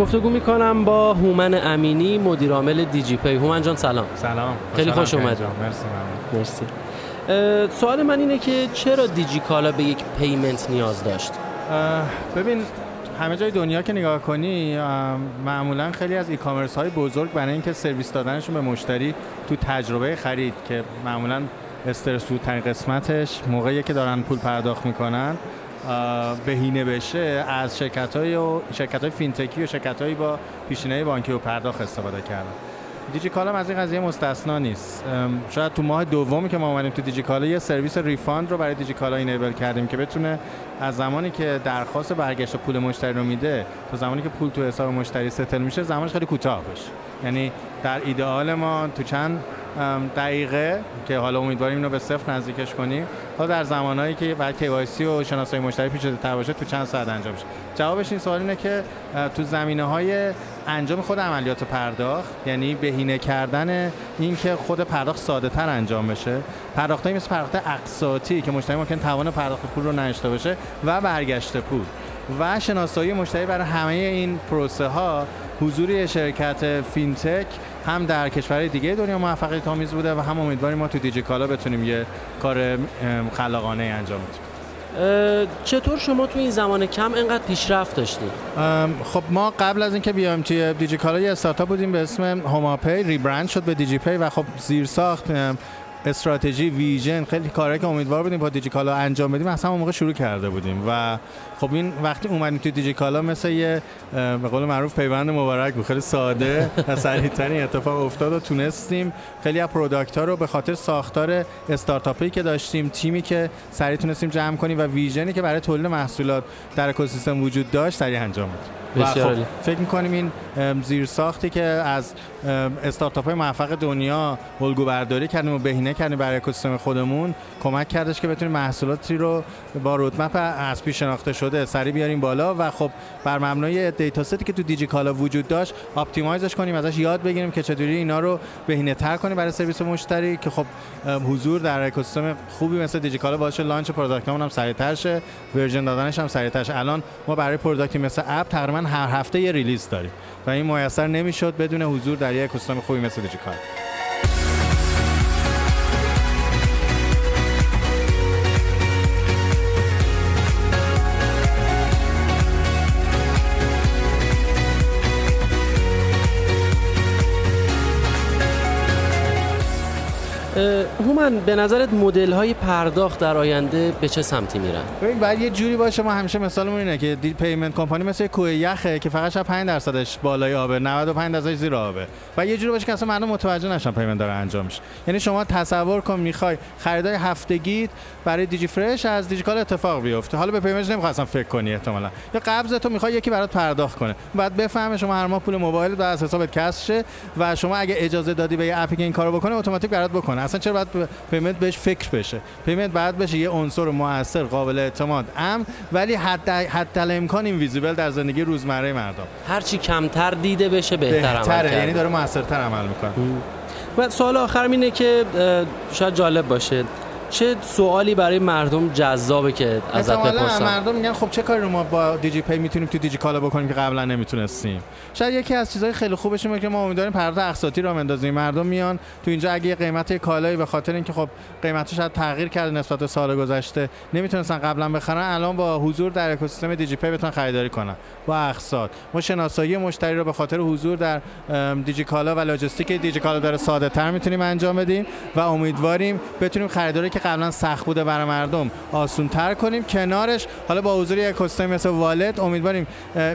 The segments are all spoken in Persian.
گفتگو میکنم با هومن امینی، مدیر عامل دیجی پی. هومن جان سلام. سلام. خیلی خوش اومدید. مرسی. سوال من اینه که چرا دیجیکالا به یک پیمنت نیاز داشت؟ ببین همه جای دنیا که نگاه کنی معمولا خیلی از ای کامرس های بزرگ برای اینکه سرویس دادنشون به مشتری تو تجربه خرید که معمولا استرس تو ترین قسمتش موقعی که دارن پول پرداخت میکنن بهینه بشه، از شرکت‌های فینتکی و شرکت‌های با پیشینه بانکی و پرداخت استفاده کردن. دیجیکالا از این قضیه مستثنا نیست. شاید تو ماه دومی که ما اومدیم تو دیجیکالا یه سرویس ریفاند رو برای دیجیکالا اینیبل کردیم که بتونه از زمانی که درخواست برگشت پول مشتری رو میده تا زمانی که پول تو حساب مشتری ستل میشه زمانش خیلی کوتاه بشه. یعنی در ایدئال ما تو چند دقیقه که حالا امیدواریم اینو به صفر نزدیکش کنیم، حالا در زمانهایی که بعد KYC و شناسایی مشتری پیچیده‌تر باشه تو چند ساعت انجام بشه. جوابش این سوال اینه که تو زمینه‌های انجام خود عملیات پرداخت، یعنی بهینه کردن این که خود پرداخت ساده‌تر انجام بشه، پرداختایی مثل پرداخت اقساطی که مشتری ممکن توان پرداخت پول رو نداشته باشه و برگشت پول و شناسایی مشتری، برای همه این پروسه ها حضور شرکت فینتک هم در کشورهای دیگه دنیا موفقیت آمیز بوده و هم امیدواریم ما تو دیجیکالا بتونیم یه کار خلاقانه انجام بدیم. چطور شما تو این زمان کم اینقدر پیشرفت داشتید؟ خب ما قبل از اینکه بیایم توی دیجیکالا یه استارتاپ بودیم به اسم هوماپی، ریبرند شد به دیجی پی و خب زیرساخت، استراتژی، ویژن، خیلی کارهایی که امیدوار بودیم با دیجیکالا انجام بدیم اصلا اون موقع شروع کرده بودیم و خب این وقتی اومدیم تو دیجیکالا مثل یه به قول معروف پیوند مبارک بود، خیلی ساده و سریع‌ترین اتفاق افتاد و تونستیم خیلی از پروداکت‌ها رو به خاطر ساختار استارتاپی که داشتیم، تیمی که سریع تونستیم جمع کنیم و ویژنی که برای تولید محصولات در اکوسیستم وجود داشت سریع انجام بدیم. و خب فکر می‌کنیم این زیرساختی که از استارتاپ‌های موفق دنیا الگو برداری کردیم و بهینه کردیم برای اکوسیستم خودمون کمک کردش که بتونیم محصولاتی رو با رودمپ از پیش شناخته شده سریع بیاریم بالا و خب بر مبنای دیتا ستی که تو دیجیکالا وجود داشت اپتیمایزش کنیم، ازش یاد بگیریم که چطوری اینا رو بهینه‌تر کنیم برای سرویس مشتری که خب حضور در اکوسیستم خوبی مثل دیجیکالا باشه، لانچ پروداکتمون هم سریع‌تر شه، ورژن دادنش هم سریع‌تر شه. الان ما برای پروداکتی مثل اپ تقریبا هر هفته یه ریلیز داریم و این میسر نمیشد بدون حضور در یک اکوسیستم خوبی مثل دیجیکالا. هومن به نظرت مدل‌های پرداخت در آینده به چه سمتی میرن؟ ببین باید یه جوری باشه، ما همیشه مثالمون اینه که پیمنت کمپانی مثل کوه یخه که فقط 5% بالای آبه، 95% زیر آبه و یه جوری باشه که اصلا مردم متوجه نشن پیمنت داره انجام میشه. یعنی شما تصور کن میخوای خریدای هفتگیت برای دیجی فرش از دیجیکالا اتفاق بیفته، حالا به پیمنت نمیخوای اصلا فکر کنی، احتمالاً یا قبض تو میخوای یکی برات پرداخت کنه، بعد بفهمه شما هر ماه پول موبایل از حسابت کسر شه و شما اگه اجازه دادی به یه اپی که این کارو بکنه اتوماتیک برات بکنه. اصلا چرا باید پیمنت بهش فکر بشه؟ پیمنت بعد بشه یه عنصر موثر، قابل اعتماد، امن، ولی حتی الامکان اینویزیبل در زندگی روزمره مردم. هر چی کمتر دیده بشه بهتر عمل کرده، یعنی داره موثرتر عمل میکنه. و سوال آخرم اینه که شاید جالب باشه، چه سوالی برای مردم جذابه که ازت بپرسن؟ مردم میگن خب چه کاری رو ما با دیجی پی میتونیم تو دیجیکالا بکنیم که قبلا نمیتونستیم؟ شاید یکی از چیزهای خیلی خوبش اینه که ما امیدواریم پرداخت اقساطی رو بندازیم. مردم میان تو اینجا اگه قیمت کالایی به خاطر اینکه خب قیمتش شاید تغییر کرده نسبت به سال گذشته نمیتونستن قبلا بخرن، الان با حضور در اکوسیستم دیجی پی بتونن خریداری کنن با اقساط. ما شناسایی مشتری رو به خاطر حضور در دیجیکالا و لاجستیک دیجیکالا داره ساده‌تر میتونیم انجام بدیم و امیدواریم بتونیم خریداری که قبلا سخت بوده برای مردم آسان‌تر کنیم. کنارش حالا با حضور یک اکوسیستم مثل والت امیدواریم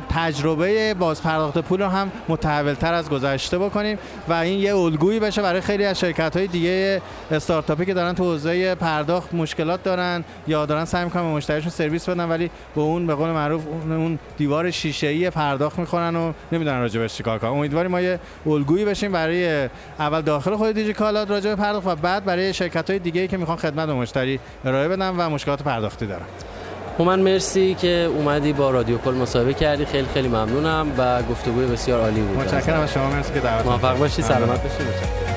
تجربه بازپرداخت پول رو هم متحول‌تر از گذشته بکنیم و این یه الگویی بشه برای خیلی از شرکت‌های دیگه استارتاپی که دارن تو حوزه پرداخت مشکلات دارن یا دارن سعی می‌کنن به مشتریشون سرویس بدن ولی با اون به قول معروف اون دیوار شیشه‌ای پرداخت می‌خورن و نمی‌دونن راجبش چیکار کنن. امیدواریم ما یه الگویی بشیم برای اول داخل خود دیجیکالا راجع به پرداخت و بعد برای شرکت‌های دیگه‌ای که می‌خوان خدمت به مشتری ارائه بدن و مشکلات پرداختی دارن. هومن مرسی که اومدی با رادیو کل مصاحبه کردی، خیلی خیلی ممنونم و گفتگوی بسیار عالی بود. متشکرم از شما، مرسی که دعوت کردید. موفق باشی، سلامت باشی.